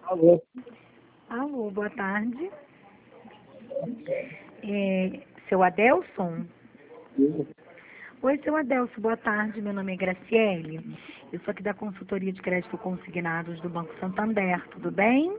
Alô? Alô, boa tarde. Seu Adelson? Oi, seu Adelson, boa tarde. Meu nome é Graciele. Eu sou aqui da consultoria de crédito consignados do Banco Santander. Tudo bem?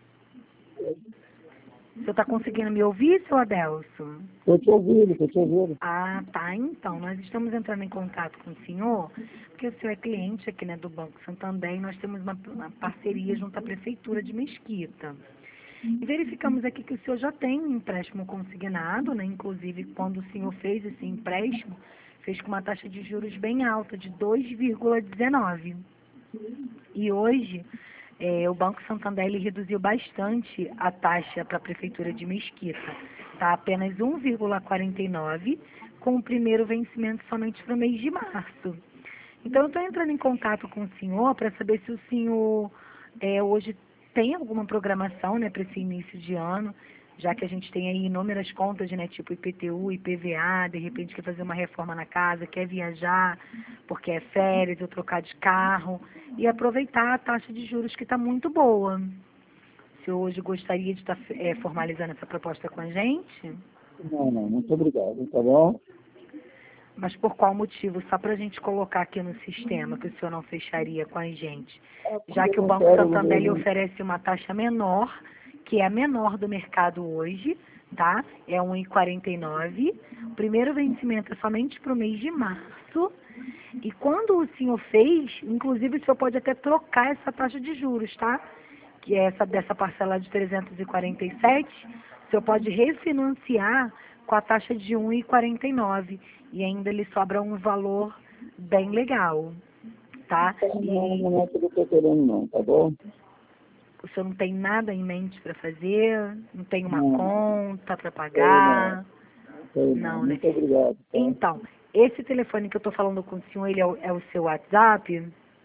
O senhor está conseguindo me ouvir, seu Adelson? Estou te ouvindo, estou te ouvindo. Ah, tá. Então, nós estamos entrando em contato com o senhor, porque o senhor é cliente aqui, né, do Banco Santander e nós temos uma parceria junto à Prefeitura de Mesquita. E verificamos aqui que o senhor já tem um empréstimo consignado, né? Inclusive, quando o senhor fez esse empréstimo, fez com uma taxa de juros bem alta, de 2,19. E hoje, o Banco Santander ele reduziu bastante a taxa para a Prefeitura de Mesquita. Está apenas 1,49, com o primeiro vencimento somente para o mês de março. Então, eu estou entrando em contato com o senhor para saber se o senhor hoje tem alguma programação, né, para esse início de ano, já que a gente tem aí inúmeras contas, né, tipo IPTU, IPVA, de repente quer fazer uma reforma na casa, quer viajar, porque é férias, ou trocar de carro, e aproveitar a taxa de juros que está muito boa. O senhor hoje gostaria de estar formalizando essa proposta com a gente? Não, muito obrigado, tá bom? Mas por qual motivo? Só para a gente colocar aqui no sistema que o senhor não fecharia com a gente. Já que o Banco Santander lhe oferece uma taxa menor, que é a menor do mercado hoje, tá? É 1,49. O primeiro vencimento é somente para o mês de março. E quando o senhor fez, inclusive o senhor pode até trocar essa taxa de juros, tá? Que é essa dessa parcela de 347, o senhor pode refinanciar com a taxa de 1,49 e ainda lhe sobra um valor bem legal, tá? Não é que eu estou querendo não, tá bom? O senhor não tem nada em mente para fazer? Não tem uma Não, conta para sei não, pagar? sei não. Não, né? Muito obrigado, tá? Então, esse telefone que eu estou falando com o senhor, ele é o seu WhatsApp?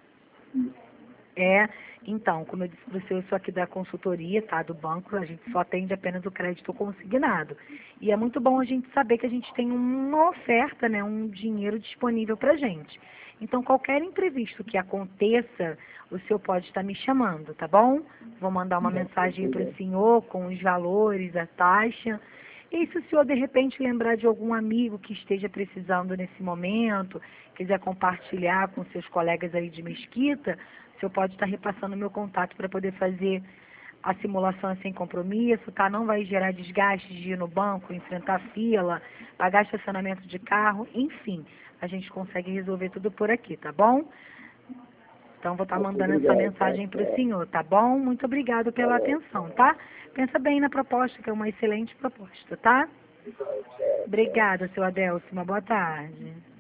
Então, como eu disse para você, eu sou aqui da consultoria, tá, do banco, a gente só atende apenas o crédito consignado. E é muito bom a gente saber que a gente tem uma oferta, né, um dinheiro disponível para gente. Então, qualquer imprevisto que aconteça, o senhor pode estar me chamando, tá bom? Vou mandar uma mensagem para o senhor com os valores, a taxa. E se o senhor, de repente, lembrar de algum amigo que esteja precisando nesse momento, quiser compartilhar com seus colegas aí de Mesquita, o senhor pode estar repassando o meu contato para poder fazer a simulação sem compromisso, tá? Não vai gerar desgaste de ir no banco, enfrentar fila, pagar estacionamento de carro, enfim. A gente consegue resolver tudo por aqui, tá bom? Então, vou estar mandando essa mensagem para o senhor, tá bom? Muito obrigado pela atenção, tá? Pensa bem na proposta, que é uma excelente proposta, tá? Obrigada, seu Adelson. Uma boa tarde.